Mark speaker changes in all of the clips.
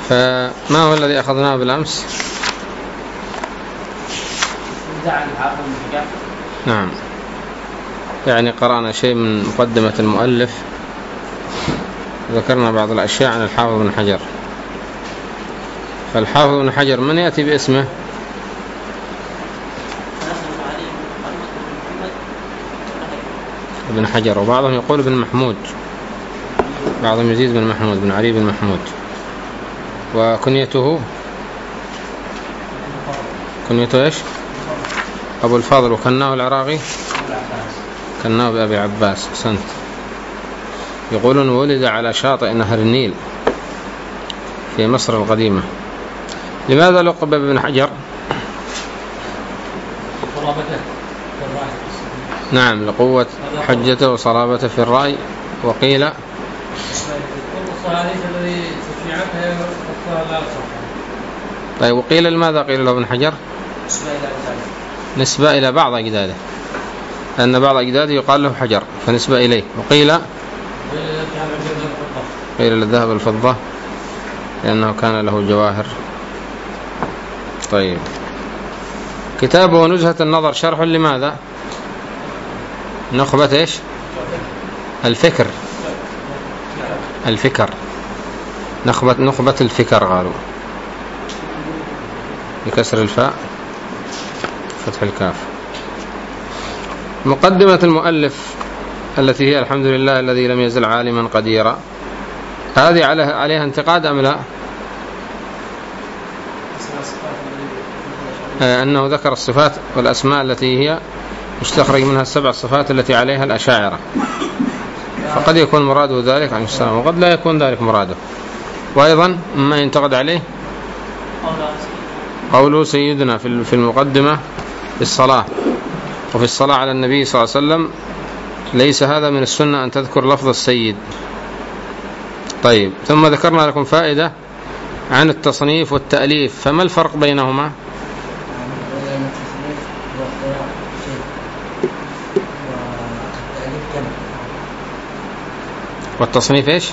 Speaker 1: فما هو الذي أخذناه بالأمس؟ نعم، يعني قرأنا شيء من مقدمة المؤلف، ذكرنا بعض الأشياء عن الحافظ بن حجر. فالحافظ بن حجر من يأتي باسمه؟ ابن حجر، وبعضهم يقول ابن محمود، بعضهم يزيد بن محمود بن علي بن محمود. وكنيته إيش؟ أبو الفاضل. وكناه العراقي كناه بأبي عباس. أحسنت. يقولون ولد على شاطئ نهر النيل في مصر القديمة. لماذا لقب بابن حجر؟ نعم، لقوة حجته وصلابته في الرأي. وقيل طيب، وقيل لماذا قيل له ابن حجر؟ نسبة إلى بعض أجداده، لأن بعض أجداده يقال له حجر فنسبة إليه. وقيل للذهب الفضة لأنه كان له جواهر. طيب، كتابه نزهة النظر شرح لماذا؟ نخبة إيش؟ الفكر. نخبة الفكر قالوا، بكسر الفاء فتح الكاف. مقدمة المؤلف التي هي الحمد لله الذي لم يزل عالما قديرا، هذه عليها انتقاد أم لا؟ أنه ذكر الصفات والأسماء التي هي يستخرج منها السبع الصفات التي عليها الأشاعرة، فقد يكون مراده ذلك عليه السلام وقد لا يكون ذلك مراده. وأيضا ما ينتقد عليه قوله سيدنا في المقدمة في الصلاة، وفي الصلاة على النبي صلى الله عليه وسلم ليس هذا من السنة أن تذكر لفظ السيد. طيب، ثم ذكرنا لكم فائدة عن التصنيف والتأليف، فما الفرق بينهما؟ والتصنيف إيش؟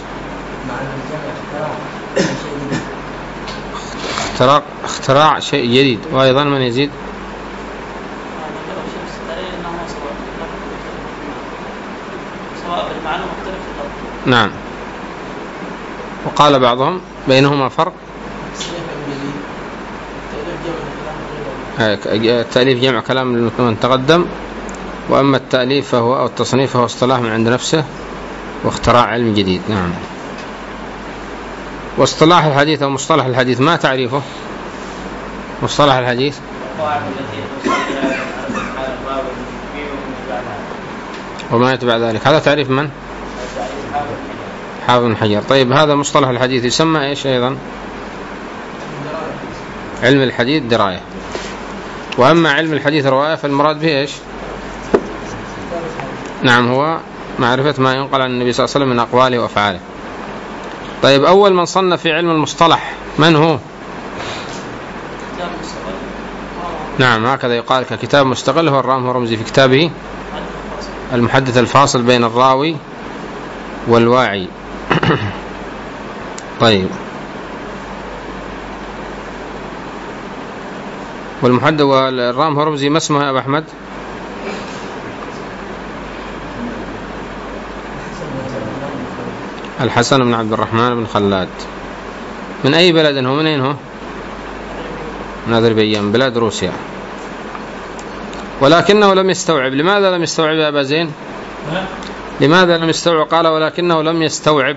Speaker 1: اختراع شيء جديد. وأيضا من يزيد؟ نعم. وقال بعضهم بينهما فرق، التأليف جمع كلام من تقدم، وأما التأليف فهو أو التصنيف فهو اصطلاح من عند نفسه واختراع علم جديد. نعم. واصطلاح الحديث أو مصطلح الحديث ما تعريفه؟ مصطلح الحديث وما يتبع ذلك، هذا تعريف من؟ حافظ بن حجر. طيب، هذا مصطلح الحديث يسمى إيش أيضا؟ علم الحديث دراية. وأما علم الحديث رواية فالمراد به إيش؟ نعم، هو معرفة ما ينقل عن النبي صلى الله عليه وسلم من أقواله وأفعاله. طيب، أول من صنف في علم المصطلح من هو؟ نعم، هكذا يقال ككتاب مستقل، هو الرام هرمزي في كتابه المحدث الفاصل بين الراوي والواعي. طيب، والمحدث والرام هرمزي ما اسمه يا أبو أحمد؟ الحسن بن عبد الرحمن بن خلاد. من أي بلد هو؟ من أين هو؟ من أذربيجان، بلاد روسيا. ولكنه لم يستوعب. لماذا لم يستوعب يا أبا زين؟ لماذا لم يستوعب؟ قال ولكنه لم يستوعب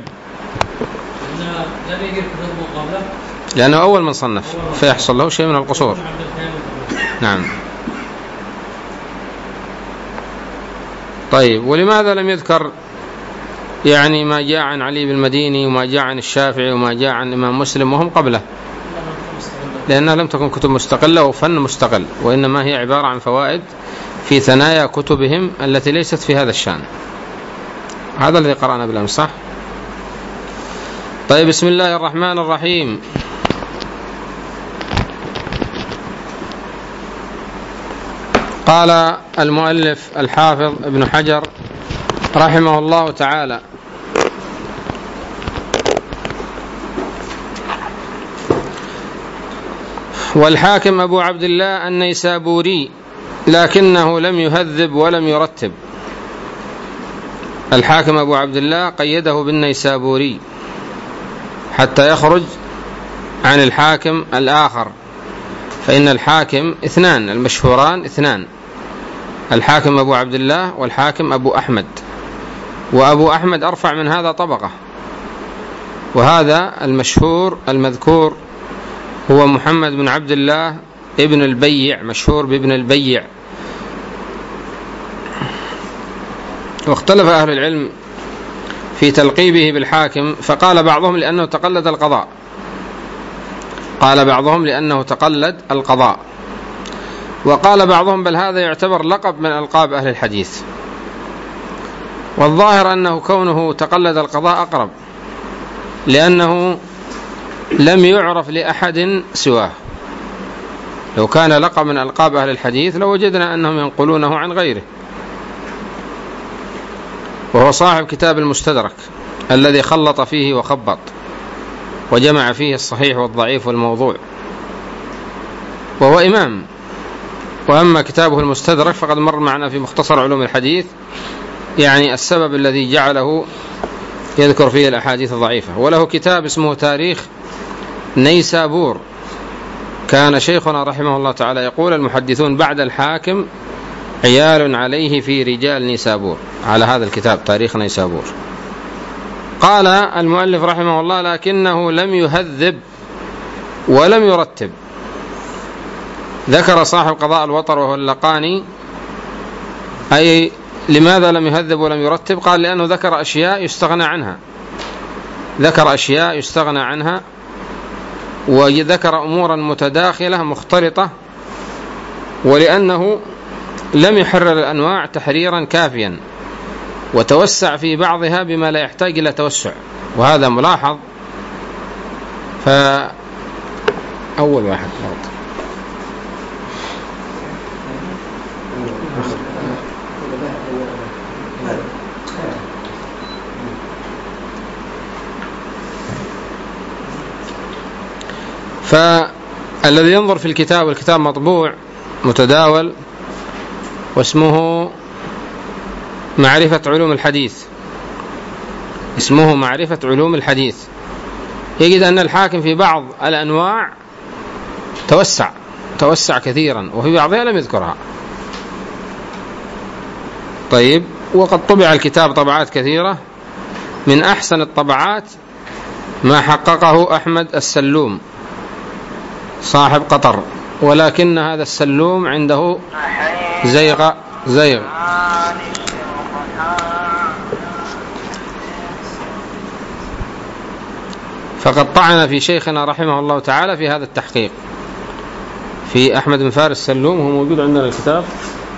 Speaker 1: لأنه أول من صنف فيحصل له شيء من القصور. نعم. طيب، ولماذا لم يذكر يعني ما جاء عن علي بالمديني وما جاء عن الشافعي وما جاء عن الإمام مسلم وهم قبله؟ لأنها لم تكن كتب مستقلة وفن مستقل، وإنما هي عبارة عن فوائد في ثنايا كتبهم التي ليست في هذا الشأن. هذا الذي قرأنا بالأمس، صح؟ طيب، بسم الله الرحمن الرحيم. قال المؤلف الحافظ ابن حجر رحمه الله تعالى: والحاكم أبو عبد الله النيسابوري لكنه لم يهذب ولم يرتب. الحاكم أبو عبد الله قيده بالنيسابوري حتى يخرج عن الحاكم الآخر، فإن الحاكم اثنان، المشهوران اثنان، الحاكم أبو عبد الله والحاكم أبو أحمد، وأبو أحمد أرفع من هذا طبقة، وهذا المشهور المذكور هو محمد بن عبد الله ابن البيع، مشهور بابن البيع. واختلف أهل العلم في تلقيبه بالحاكم، فقال بعضهم لأنه تقلد القضاء، قال بعضهم لأنه تقلد القضاء، وقال بعضهم بل هذا يعتبر لقب من ألقاب أهل الحديث. والظاهر أنه كونه تقلد القضاء أقرب، لأنه لم يعرف لأحد سواه. لو كان لقب من ألقاب أهل الحديث لوجدنا أنهم ينقلونه عن غيره. وهو صاحب كتاب المستدرك الذي خلط فيه وخبط وجمع فيه الصحيح والضعيف والموضوع، وهو إمام. وأما كتابه المستدرك فقد مر معنا في مختصر علوم الحديث، يعني السبب الذي جعله يذكر فيه الأحاديث الضعيفة. وله كتاب اسمه تاريخ نيسابور. كان شيخنا رحمه الله تعالى يقول: المحدثون بعد الحاكم عيال عليه في رجال نيسابور، على هذا الكتاب تاريخ نيسابور. قال المؤلف رحمه الله: لكنه لم يهذب ولم يرتب. ذكر صاحب قضاء الوطر وهو اللقاني، أي لماذا لم يهذب ولم يرتب؟ قال: لأنه ذكر أشياء يستغنى عنها، ذكر أشياء يستغنى عنها، وذكر أمورا متداخلة مختلطة، ولأنه لم يحرر الأنواع تحريرا كافيا، وتوسع في بعضها بما لا يحتاج إلى توسع، وهذا ملاحظ. فأول واحد فالذي ينظر في الكتاب، والكتاب مطبوع متداول واسمه معرفة علوم الحديث، اسمه معرفة علوم الحديث، يجد أن الحاكم في بعض الأنواع توسع كثيرا، وفي بعضها لم يذكرها. طيب، وقد طبع الكتاب طبعات كثيرة، من أحسن الطبعات ما حققه أحمد السلوم صاحب قطر، ولكن هذا السلوم عنده زيغ فقد طعن في شيخنا رحمه الله تعالى في هذا التحقيق، في أحمد بن فارس السلوم. هو موجود عندنا الكتاب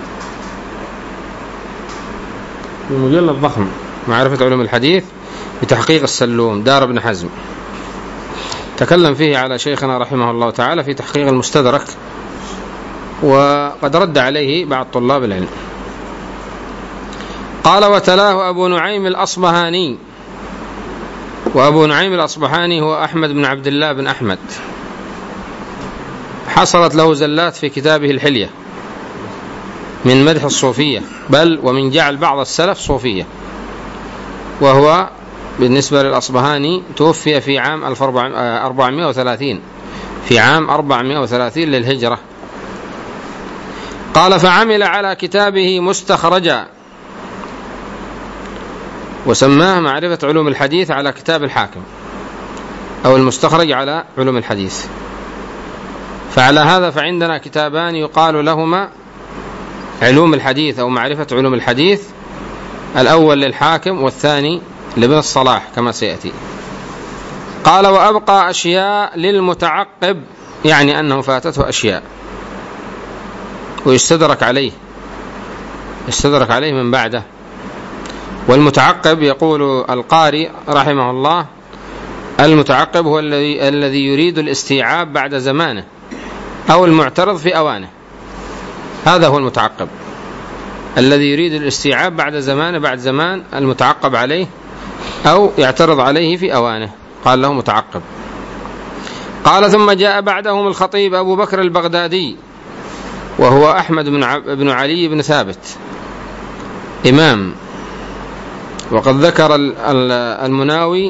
Speaker 1: المجلد الضخم معرفة علوم الحديث بتحقيق السلوم، دار ابن حزم، تكلم فيه على شيخنا رحمه الله تعالى في تحقيق المستدرك، وقد رد عليه بعض طلاب العلم. قال: وتلاه أبو نعيم الأصبهاني. وأبو نعيم الأصبهاني هو أحمد بن عبد الله بن أحمد، حصلت له زلات في كتابه الحلية من مدح الصوفية، بل ومن جعل بعض السلف صوفية. وهو بالنسبة للأصبهاني توفي في عام 430، في عام 430 للهجرة. قال: فعمل على كتابه مستخرجا، وسماه معرفة علوم الحديث على كتاب الحاكم، أو المستخرج على علوم الحديث. فعلى هذا فعندنا كتابان يقال لهما علوم الحديث أو معرفة علوم الحديث، الأول للحاكم والثاني لابن الصلاح كما سيأتي. قال: وأبقى أشياء للمتعقب، يعني أنه فاتته أشياء ويستدرك عليه من بعده. والمتعقب يقول القاري رحمه الله: المتعقب هو الذي يريد الاستيعاب بعد زمانه، أو المعترض في أوانه. هذا هو المتعقب الذي يريد الاستيعاب بعد زمانه، بعد زمان المتعقب عليه، أو يعترض عليه في أوانه، قال له متعقب. قال ثم جاء بعدهم الخطيب أبو بكر البغدادي وهو أحمد بن علي بن ثابت إمام، وقد ذكر المناوي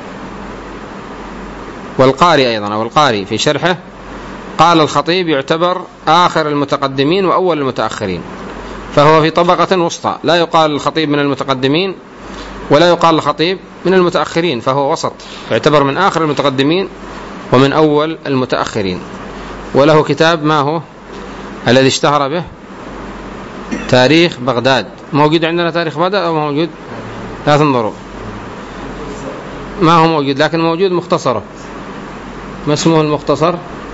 Speaker 1: والقاري أيضا أو القاري في شرحه، قال الخطيب يعتبر آخر المتقدمين وأول المتأخرين، فهو في طبقة وسطى، لا يقال الخطيب من المتقدمين ولا يقال الخطيب من المتأخرين، فهو وسط، يعتبر من آخر المتقدمين ومن أول المتأخرين. وله كتاب ما هو الذي اشتهر به؟ تاريخ بغداد. موجود عندنا تاريخ بغداد أو موجود؟ لا تنظروا، ما هو موجود، لكن موجود مختصره. ما اسمه المختصر؟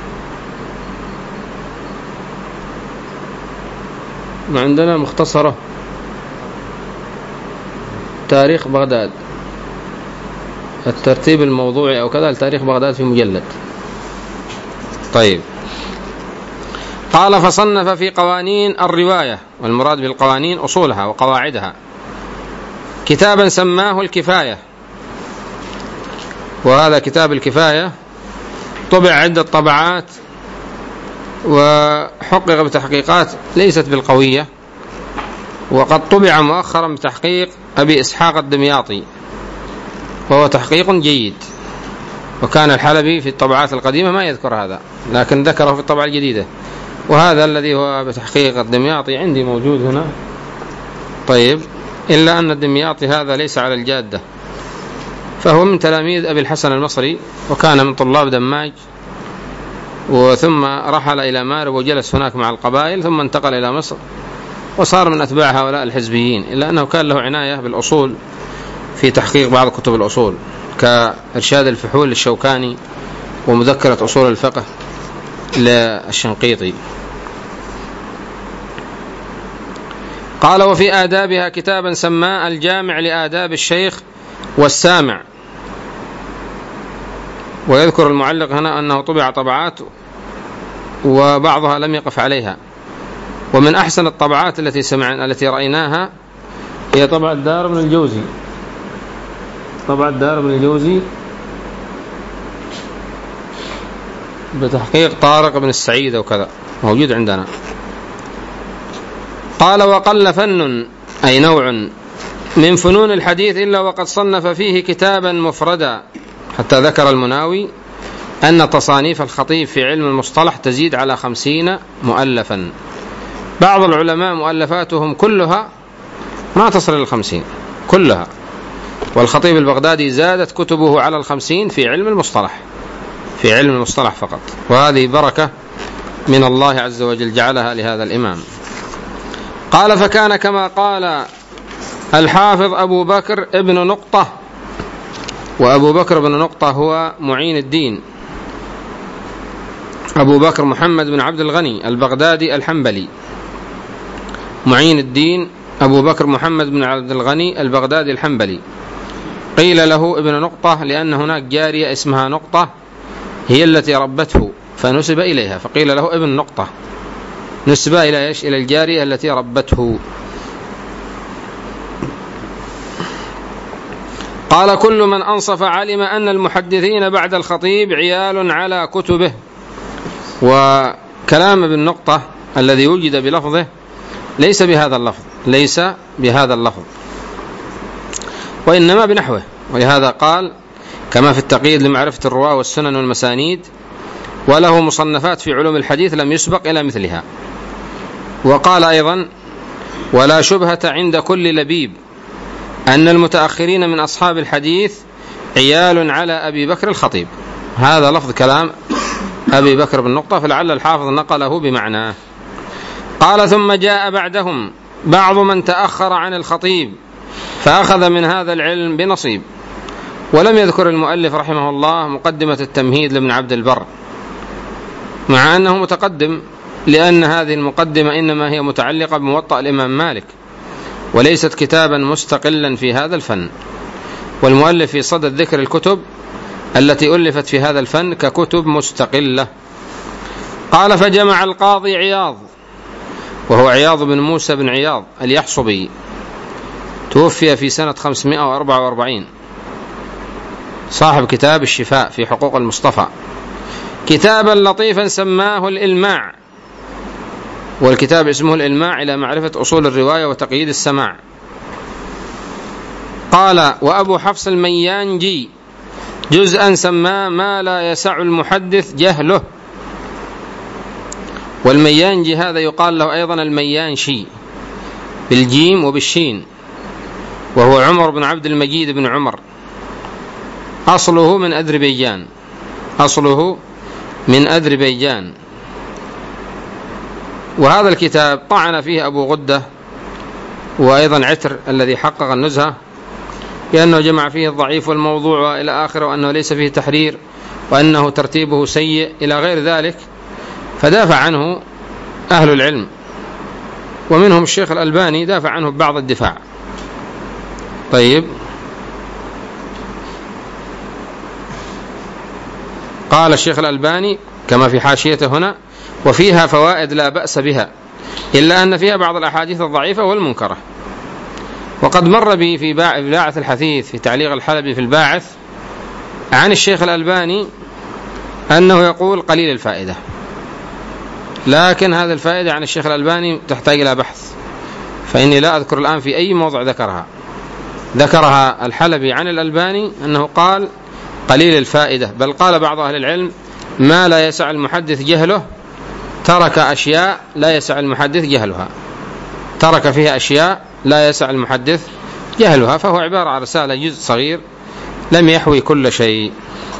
Speaker 1: ما عندنا مختصره تاريخ بغداد، الترتيب الموضوعي أو كذا لتاريخ بغداد في مجلد. طيب، قال فصنف في قوانين الرواية، والمراد بالقوانين أصولها وقواعدها، كتابا سماه الكفاية. وهذا كتاب الكفاية طبع عدة طبعات وحقق بتحقيقات ليست بالقوية، وقد طبع مؤخرا بتحقيق أبي إسحاق الدمياطي، وهو تحقيق جيد، وكان الحلبي في الطبعات القديمة ما يذكر هذا، لكن ذكره في الطبعة الجديدة. وهذا الذي هو بتحقيق الدمياطي عندي موجود هنا. طيب، إلا أن الدمياطي هذا ليس على الجادة، فهو من تلاميذ أبي الحسن المصري، وكان من طلاب دماج، وثم رحل إلى مارب وجلس هناك مع القبائل، ثم انتقل إلى مصر وصار من أتباع هؤلاء الحزبيين، إلا أنه كان له عناية بالأصول في تحقيق بعض كتب الأصول كإرشاد الفحول للشوكاني ومذكرة أصول الفقه للشنقيطي. قال وفي آدابها كتابا سماه الجامع لآداب الشيخ والسامع. ويذكر المعلق هنا أنه طبع طبعات وبعضها لم يقف عليها، ومن أحسن الطبعات التي رأيناها هي طبعة دار ابن الجوزي، طبعة دار ابن الجوزي بتحقيق طارق بن السعيد وكذا، موجود عندنا. قال وقل فن أي نوع من فنون الحديث إلا وقد صنف فيه كتابا مفردا، حتى ذكر المناوي أن تصانيف الخطيب في علم المصطلح تزيد على 50 مؤلفا. بعض العلماء مؤلفاتهم كلها ما تصل ل50 كلها، والخطيب البغدادي زادت كتبه على 50 في علم المصطلح، في علم المصطلح فقط، وهذه بركة من الله عز وجل جعلها لهذا الإمام. قال فكان كما قال الحافظ أبو بكر ابن نقطة، وأبو بكر بن نقطة هو معين الدين أبو بكر محمد بن عبد الغني البغدادي الحنبلي، معين الدين أبو بكر محمد بن عبد الغني البغدادي الحنبلي. قيل له ابن نقطة لأن هناك جارية اسمها نقطة هي التي ربته فنسب إليها، فقيل له ابن نقطة، نسب إلى إيش؟ إلى الجارية التي ربته. قال كل من أنصف علم أن المحدثين بعد الخطيب عيال على كتبه. وكلام ابن نقطة الذي وجد بلفظه ليس بهذا اللفظ، ليس بهذا اللفظ، وإنما بنحوه. ولهذا قال كما في التقييد لمعرفة الرواة والسنن والمسانيد: وله مصنفات في علوم الحديث لم يسبق إلى مثلها. وقال أيضا: ولا شبهة عند كل لبيب أن المتأخرين من أصحاب الحديث عيال على أبي بكر الخطيب. هذا لفظ كلام أبي بكر بن نقطة، فلعل الحافظ نقله بمعناه. قال ثم جاء بعدهم بعض من تأخر عن الخطيب فأخذ من هذا العلم بنصيب. ولم يذكر المؤلف رحمه الله مقدمة التمهيد لابن عبد البر، مع أنه متقدم، لأن هذه المقدمة إنما هي متعلقة بموطأ الإمام مالك، وليست كتابا مستقلا في هذا الفن. والمؤلف في صدد ذكر الكتب التي ألفت في هذا الفن ككتب مستقلة. قال فجمع القاضي عياض، وهو عياض بن موسى بن عياض اليحصبي، توفي في سنة 544، صاحب كتاب الشفاء في حقوق المصطفى. كتابا لطيفا سماه الإلماع، والكتاب اسمه الإلماع إلى معرفة أصول الرواية وتقييد السماع. قال: وأبو حفص الميانجي جزءا سماه ما لا يسع المحدث جهله. والميانجي هذا يقال له أيضا الميانشي بالجيم وبالشين، وهو عمر بن عبد المجيد بن عمر، أصله من أذربيجان. وهذا الكتاب طعن فيه أبو غدة وأيضا عتر الذي حقق النزهة، لأنه جمع فيه الضعيف والموضوع وإلى آخره، وأنه ليس فيه تحرير، وأنه ترتيبه سيء إلى غير ذلك، فدافع عنه أهل العلم، ومنهم الشيخ الألباني دافع عنه ببعض الدفاع. طيب، قال الشيخ الألباني كما في حاشيته هنا: وفيها فوائد لا بأس بها، إلا أن فيها بعض الأحاديث الضعيفة والمنكرة. وقد مر بي في باعث الحثيث في تعليق الحلبي في الباعث عن الشيخ الألباني أنه يقول قليل الفائدة، لكن هذه الفائدة عن الشيخ الألباني تحتاج إلى بحث، فإني لا أذكر الآن في أي موضع ذكرها الحلبي عن الألباني أنه قال قليل الفائدة، بل قال بعض أهل العلم ما لا يسع المحدث جهله، ترك أشياء لا يسع المحدث جهلها، ترك فيها أشياء لا يسع المحدث جهلها، فهو عبارة عن رسالة جزء صغير لم يحوي كل شيء.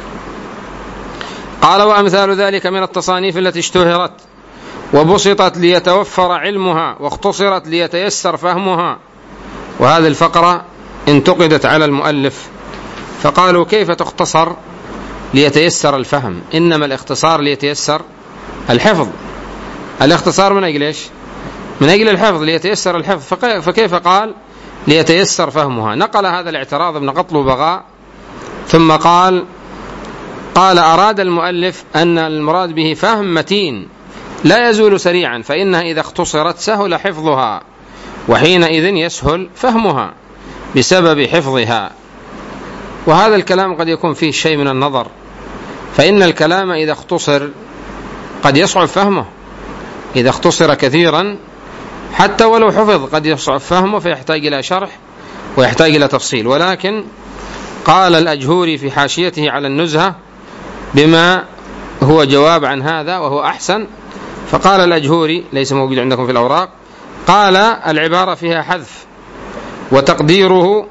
Speaker 1: قال: وأمثال ذلك من التصانيف التي اشتهرت وبسطت ليتوفر علمها واختصرت ليتيسر فهمها. وهذه الفقرة انتقدت على المؤلف، فقالوا: كيف تختصر ليتيسر الفهم؟ إنما الاختصار ليتيسر الحفظ. الاختصار من أجل إيش؟ من أجل الحفظ، ليتيسر الحفظ، فكيف قال ليتيسر فهمها؟ نقل هذا الاعتراض ابن قطل وبغاء، ثم قال أراد المؤلف أن المراد به فهم متين لا يزول سريعا، فإنها إذا اختصرت سهل حفظها، وحينئذ يسهل فهمها بسبب حفظها. وهذا الكلام قد يكون فيه شيء من النظر، فإن الكلام إذا اختصر قد يصعب فهمه، إذا اختصر كثيرا حتى ولو حفظ قد يصعب فهمه، فيحتاج إلى شرح ويحتاج إلى تفصيل. ولكن قال الأجهوري في حاشيته على النزهة بما هو جواب عن هذا وهو أحسن، فقال الأجهوري ليس موجود عندكم في الأوراق، قال العبارة فيها حذف، وتقديره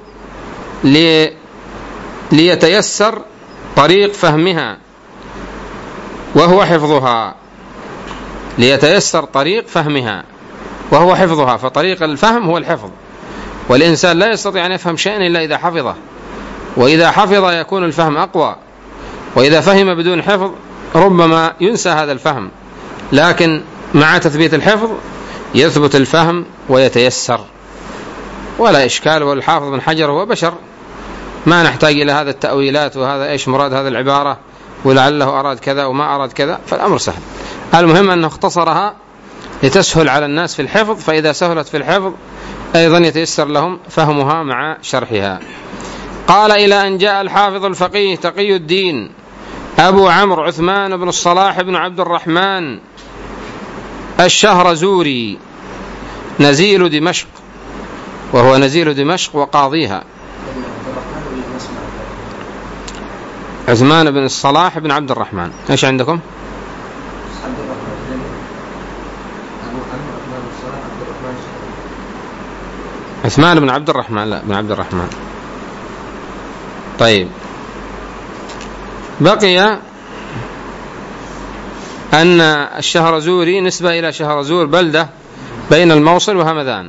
Speaker 1: ليتيسر طريق فهمها وهو حفظها، ليتيسر طريق فهمها وهو حفظها، فطريق الفهم هو الحفظ، والإنسان لا يستطيع أن يفهم شيئا إلا إذا حفظه، وإذا حفظ يكون الفهم أقوى، وإذا فهم بدون حفظ ربما ينسى هذا الفهم، لكن مع تثبيت الحفظ يثبت الفهم ويتيسر ولا إشكال. والحافظ بن حجر هو بشر، ما نحتاج إلى هذا التأويلات وهذا إيش مراد هذا العبارة ولعله أراد كذا وما أراد كذا، فالأمر سهل. المهم أنه اختصرها لتسهل على الناس في الحفظ، فإذا سهلت في الحفظ أيضا يتيسر لهم فهمها مع شرحها. قال: إلى أن جاء الحافظ الفقيه تقي الدين أبو عمرو عثمان بن الصلاح بن عبد الرحمن الشهرزوري نزيل دمشق، وهو نزيل دمشق وقاضيها. عثمان بن الصلاح بن عبد الرحمن، إيش عندكم؟ عثمان بن عبد الرحمن، لا بن عبد الرحمن. طيب، بقي أن الشهرزوري نسبة إلى شهرزور بلدة بين الموصل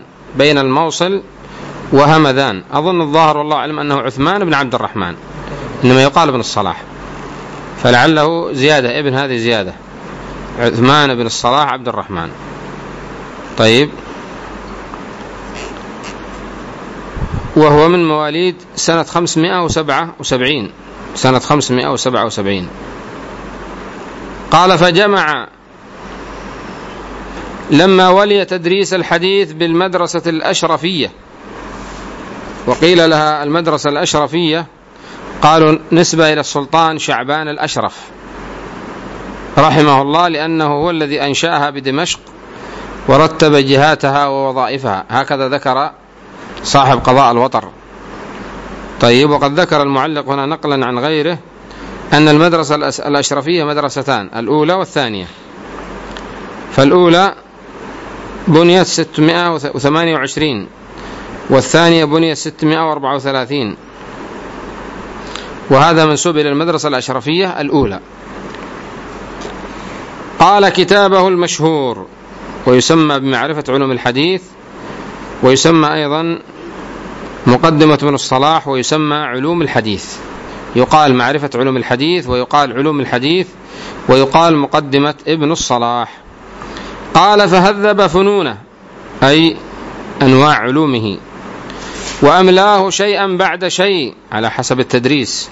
Speaker 1: وهمذان، أظن الظاهر والله أعلم أنه عثمان بن عبد الرحمن، إنما يقال ابن الصلاح، فلعله زيادة، ابن هذه زيادة، عثمان بن الصلاح عبد الرحمن. طيب، وهو من مواليد سنة 577. قال: فجمع لما ولي تدريس الحديث بالمدرسة الأشرفية، وقيل لها المدرسة الأشرفية قالوا نسبة إلى السلطان شعبان الأشرف، رحمه الله، لأنه هو الذي أنشأها بدمشق ورتب جهاتها ووظائفها، هكذا ذكر صاحب قضاء الوطر. طيب، وقد ذكر المعلق هنا نقلا عن غيره أن المدرسة الأشرفية مدرستان، الأولى والثانية. فالأولى بنيت 628 والثانية بنيت 634، وهذا منسوب إلى المدرسة الأشرفية الأولى. قال: كتابه المشهور ويسمى بمعرفة علوم الحديث، ويسمى أيضا مقدمة ابن الصلاح، ويسمى علوم الحديث. يقال معرفة علوم الحديث، ويقال علوم الحديث، ويقال مقدمة ابن الصلاح. قال: فهذب فنونه، أي أنواع علومه، وأملاه شيئا بعد شيء على حسب التدريس،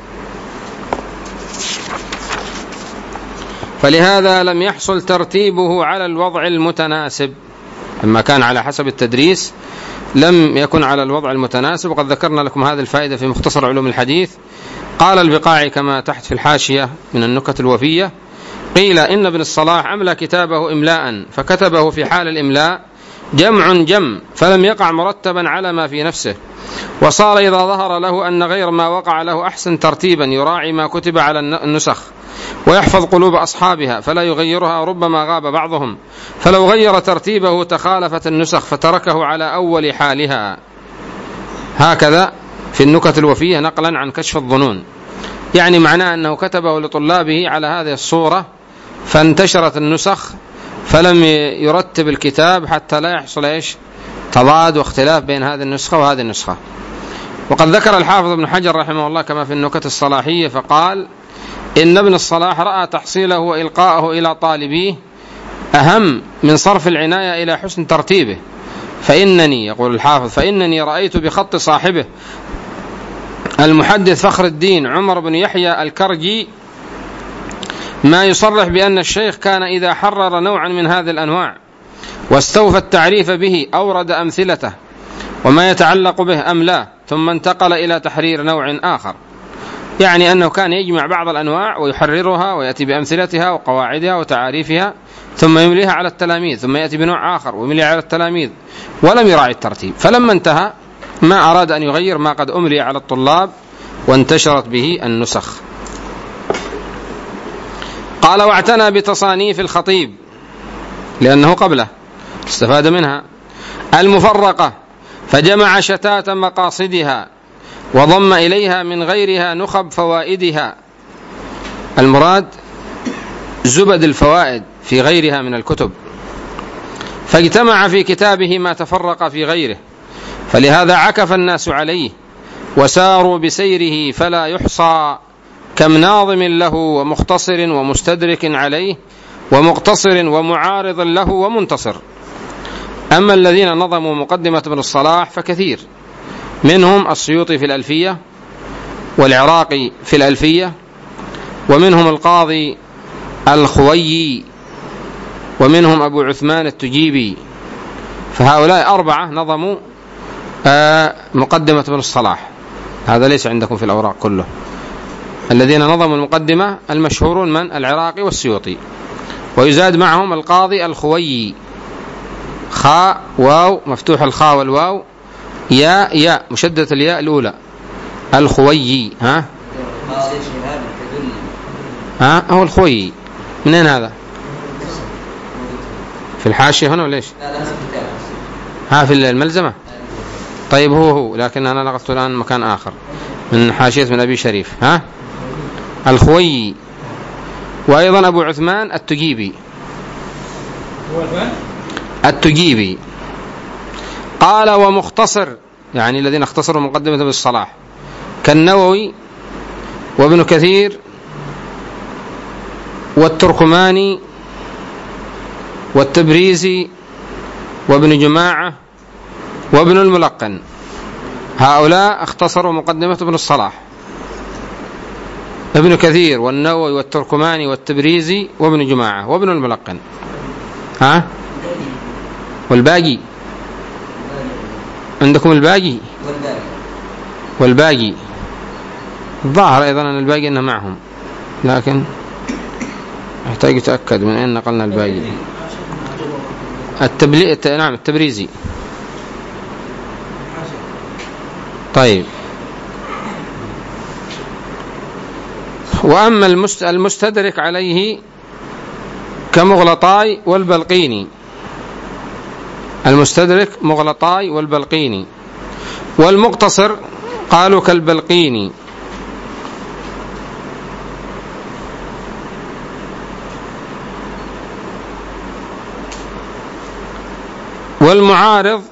Speaker 1: فلهذا لم يحصل ترتيبه على الوضع المتناسب. لما كان على حسب التدريس لم يكن على الوضع المتناسب، وقد ذكرنا لكم هذه الفائدة في مختصر علوم الحديث. قال البقاعي كما تحت في الحاشية من النكت الوفية: قيل إن ابن الصلاح أملى كتابه إملاء، فكتبه في حال الإملاء جم، فلم يقع مرتبا على ما في نفسه، وصار إذا ظهر له أن غير ما وقع له أحسن ترتيبا يراعي ما كتب على النسخ، ويحفظ قلوب أصحابها فلا يغيرها، ربما غاب بعضهم فلو غير ترتيبه تخالفت النسخ فتركه على أول حالها. هكذا في النكت الوفية نقلا عن كشف الظنون، يعني معناه أنه كتبه لطلابه على هذه الصورة، فانتشرت النسخ فلم يرتب الكتاب حتى لا يحصل تضاد واختلاف بين هذه النسخة وهذه النسخة. وقد ذكر الحافظ ابن حجر رحمه الله كما في النكت الصلاحية فقال: إن ابن الصلاح رأى تحصيله وإلقاءه إلى طالبيه أهم من صرف العناية إلى حسن ترتيبه، فإنني، يقول الحافظ، فإنني رأيت بخط صاحبه المحدث فخر الدين عمر بن يحيى الكرجي ما يصرح بأن الشيخ كان إذا حرر نوعا من هذه الأنواع واستوفى التعريف به أورد أمثلته وما يتعلق به أم لا، ثم انتقل إلى تحرير نوع آخر، يعني أنه كان يجمع بعض الأنواع ويحررها ويأتي بأمثلتها وقواعدها وتعاريفها، ثم يمليها على التلاميذ، ثم يأتي بنوع آخر ويمليها على التلاميذ، ولم يراعي الترتيب. فلما انتهى ما أراد أن يغير ما قد أملي على الطلاب وانتشرت به النسخ. قال: واعتنى بتصانيف الخطيب لأنه قبله استفاد منها المفرقة، فجمع شتات مقاصدها وضم إليها من غيرها نخب فوائدها، المراد زبد الفوائد في غيرها من الكتب، فاجتمع في كتابه ما تفرق في غيره، فلهذا عكف الناس عليه وساروا بسيره فلا يحصى، كم ناظم له ومختصر ومستدرك عليه ومقتصر ومعارض له ومنتصر. أما الذين نظموا مقدمة ابن الصلاح فكثير، منهم السيوطي في الألفية، والعراقي في الألفية، ومنهم القاضي الخويي، ومنهم أبو عثمان التجيبي، فهؤلاء 4 نظموا مقدمة ابن الصلاح. هذا ليس عندكم في الأوراق كله. الذين نظموا المقدمة المشهورون من العراقي والسيوطي، ويزاد معهم القاضي الخويي، خاء واو مفتوح الخاء والواو ياء مشددة الياء الأولى، الخويي. هو الخويي. منين هذا؟ في الحاشية هنا ولا إيش؟ في الملزمة. طيب هو لكن أنا لقطت الآن مكان آخر من حاشية من أبي شريف. الخويي، وأيضا أبو عثمان التجيبي. قال: ومختصر، يعني الذين اختصروا مقدمة ابن الصلاح كالنووي وابن كثير والتركماني والتبريزي وابن جماعة وابن الملقن، هؤلاء اختصروا مقدمة ابن الصلاح، ابن كثير والنووي والتركماني والتبريزي وابن جماعة وابن الملقن. والباقي عندكم الباقي والباقي الظاهر أيضا أن الباقي إنه معهم، لكن محتاج يتأكد من أين نقلنا الباقي. نعم التبريزي. طيب، وأما المستدرك عليه كمغلطاي والبلقيني، المستدرك مغلطاي والبلقيني، والمقتصر قالوا كالبلقيني، والمعارض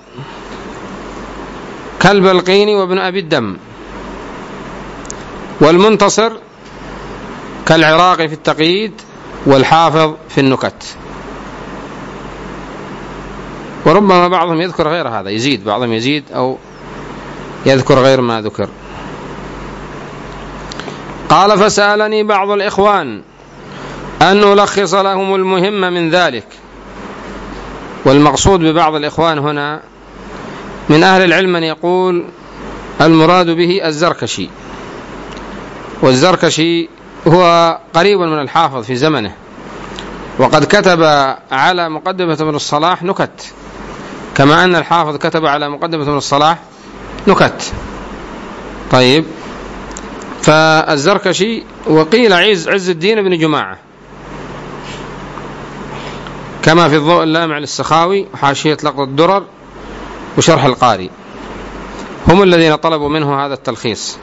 Speaker 1: كالبلقيني وابن أبي الدم، والمنتصر كالعراقي في التقييد والحافظ في النكت. وربما بعضهم يذكر غير هذا، يزيد، بعضهم يزيد أو يذكر غير ما ذكر. قال: فسألني بعض الإخوان أن ألخص لهم المهم من ذلك. والمقصود ببعض الإخوان هنا من أهل العلم من يقول المراد به الزركشي، والزركشي هو قريب من الحافظ في زمنه، وقد كتب على مقدمة ابن الصلاح نكت، كما أن الحافظ كتب على مقدمة ابن الصلاح نكت. طيب، فالزركشي وقيل عز الدين بن جماعة، كما في الضوء اللامع للسخاوي وحاشية لقط الدرر وشرح القاري، هم الذين طلبوا منه هذا التلخيص.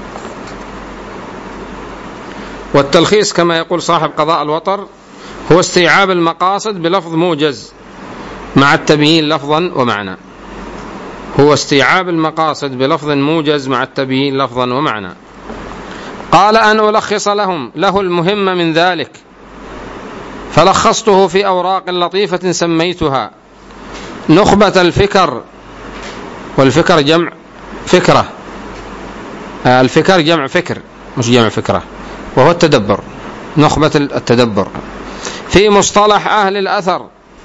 Speaker 1: والتلخيص كما يقول صاحب قضاء الوطر هو استيعاب المقاصد بلفظ موجز مع التبيين لفظا ومعنى. هو استيعاب المقاصد بلفظ موجز مع التبيين لفظا ومعنى. قال: أن ألخص له المهم من ذلك، فلخصته في أوراق لطيفة سميتها نخبة الفكر. والفكر جمع فكرة، الفكر جمع فكر مش جمع فكرة، وهو التدبر، نخبة التدبر في مصطلح أهل الأثر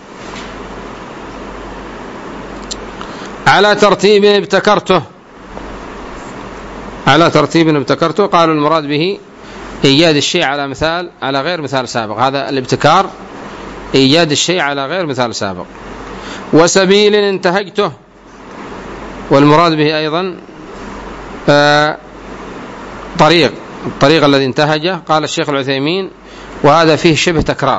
Speaker 1: على ترتيب ابتكرته. قالوا المراد به إيجاد الشيء على غير مثال سابق. هذا الابتكار إيجاد الشيء على غير مثال سابق. وسبيل انتهجته، والمراد به أيضا الطريق الذي انتهجه. قال الشيخ العثيمين: وهذا فيه شبه تكرار،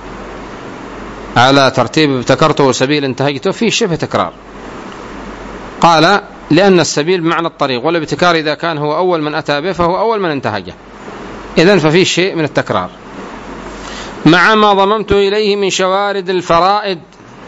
Speaker 1: على ترتيب ابتكرته وسبيل انتهجته فيه شبه تكرار. قال: لأن السبيل بمعنى الطريق، والابتكار إذا كان هو أول من أتى به فهو أول من انتهجه، إذن ففيه شيء من التكرار. مع ما ضممت إليه من شوارد الفرائد،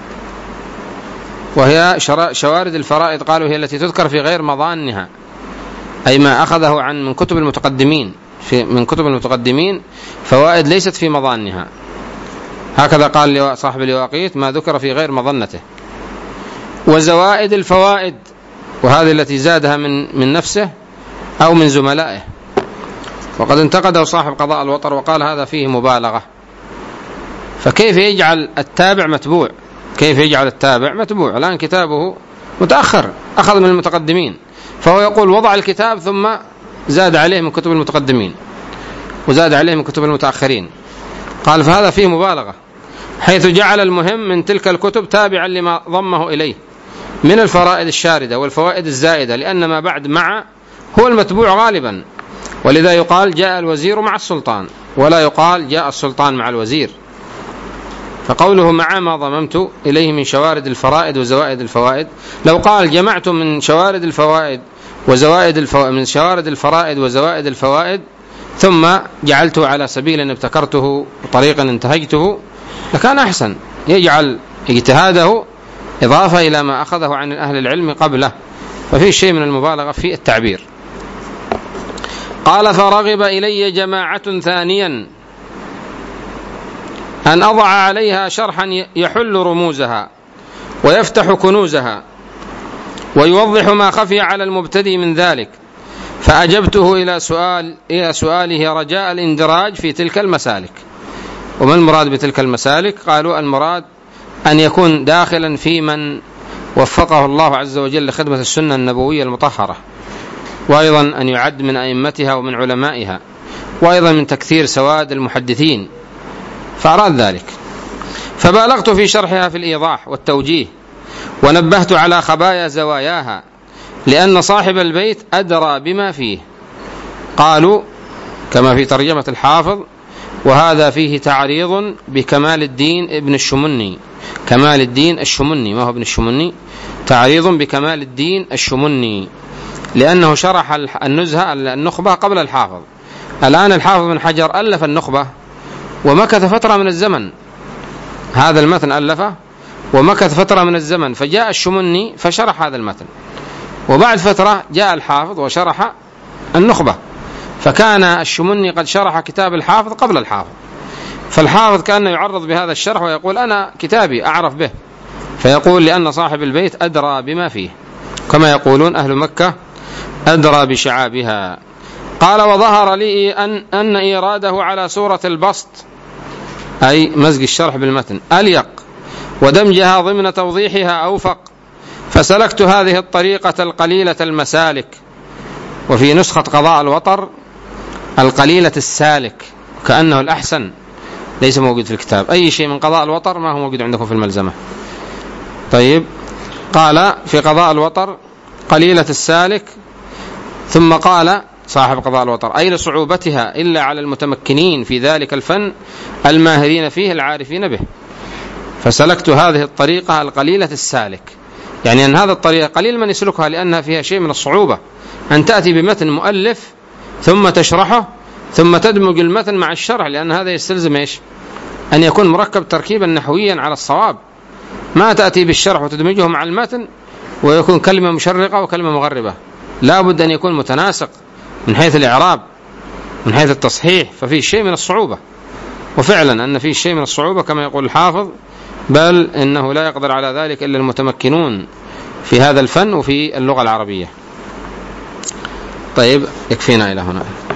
Speaker 1: وهي شوارد الفرائد قالوا هي التي تذكر في غير مظانها، أي ما أخذه من كتب المتقدمين فوائد ليست في مظانها. هكذا قال صاحب اليواقيت: ما ذكر في غير مظنته. وزوائد الفوائد، وهذه التي زادها من نفسه أو من زملائه. وقد انتقده صاحب قضاء الوطر وقال: هذا فيه مبالغة. فكيف يجعل التابع متبوع؟ الآن كتابه متأخر، أخذ من المتقدمين، فهو يقول وضع الكتاب ثم زاد عليه من كتب المتقدمين وزاد عليه من كتب المتأخرين. قال: فهذا فيه مبالغة، حيث جعل المهم من تلك الكتب تابعا لما ضمه إليه من الفرائد الشاردة والفوائد الزائدة، لأن ما بعد مع هو المتبوع غالبا، ولذا يقال جاء الوزير مع السلطان، ولا يقال جاء السلطان مع الوزير. فقوله مع ما ضممت إليه من شوارد الفرائد وزوائد الفوائد، لو قال جمعت من شوارد الفوائد من شوارد الفرائد وزوائد الفوائد ثم جعلته على سبيل ابتكرته وطريقا انتهجته، لكان أحسن. يجعل اجتهاده إضافة إلى ما أخذه عن أهل العلم قبله، ففي شيء من المبالغة في التعبير. قال: فرغب إلي جماعة ثانيا أن أضع عليها شرحا يحل رموزها ويفتح كنوزها ويوضح ما خفي على المبتدئ من ذلك، فأجبته إلى سؤاله رجاء الاندراج في تلك المسالك. وما المراد بتلك المسالك؟ قالوا المراد أن يكون داخلا في من وفقه الله عز وجل لخدمة السنة النبوية المطهرة، وأيضا أن يعد من أئمتها ومن علمائها، وأيضا من تكثير سواد المحدثين، فأراد ذلك. فبالغت في شرحها في الإيضاح والتوجيه، ونبهت على خبايا زواياها، لأن صاحب البيت أدرى بما فيه. قالوا كما في ترجمة الحافظ: وهذا فيه تعريض بكمال الدين ابن الشمني. كمال الدين الشمني، ما هو ابن الشمني، تعريض بكمال الدين الشمني، لأنه شرح النخبة قبل الحافظ. الآن الحافظ بن حجر ألف النخبة ومكث فترة من الزمن، هذا المتن ألفه ومكث فترة من الزمن، فجاء الشمني فشرح هذا المتن، وبعد فترة جاء الحافظ وشرح النخبة، فكان الشمني قد شرح كتاب الحافظ قبل الحافظ، فالحافظ كأنه يعرض بهذا الشرح ويقول: أنا كتابي أعرف به، فيقول: لأن صاحب البيت أدرى بما فيه، كما يقولون أهل مكة أدرى بشعابها. قال: وظهر لي أن إيراده على سورة البسط، أي مزج الشرح بالمتن، أليق، ودمجها ضمن توضيحها أوفق، فسلكت هذه الطريقة القليلة المسالك. وفي نسخة قضاء الوطر القليلة السالك، كأنه الأحسن، ليس موجود في الكتاب. أي شيء من قضاء الوطر ما هو موجود عندكم في الملزمة. طيب، قال في قضاء الوطر قليلة السالك، ثم قال صاحب قضاء الوطر: أي لصعوبتها إلا على المتمكنين في ذلك الفن الماهرين فيه العارفين به، فسلكت هذه الطريقة القليلة السالك، يعني أن هذا الطريقة قليل من يسلكها، لأنها فيها شيء من الصعوبة، أن تأتي بمتن مؤلف ثم تشرحه ثم تدمج المتن مع الشرح، لأن هذا يستلزم إيش؟ أن يكون مركب تركيبا نحويا على الصواب، ما تأتي بالشرح وتدمجه مع المتن ويكون كلمة مشرقة وكلمة مغربة، لا بد أن يكون متناسق من حيث الإعراب، من حيث التصحيح، ففيه شيء من الصعوبة. وفعلا أن فيه شيء من الصعوبة كما يقول الحافظ، بل إنه لا يقدر على ذلك إلا المتمكنون في هذا الفن وفي اللغة العربية. طيب، يكفينا إلى هنا.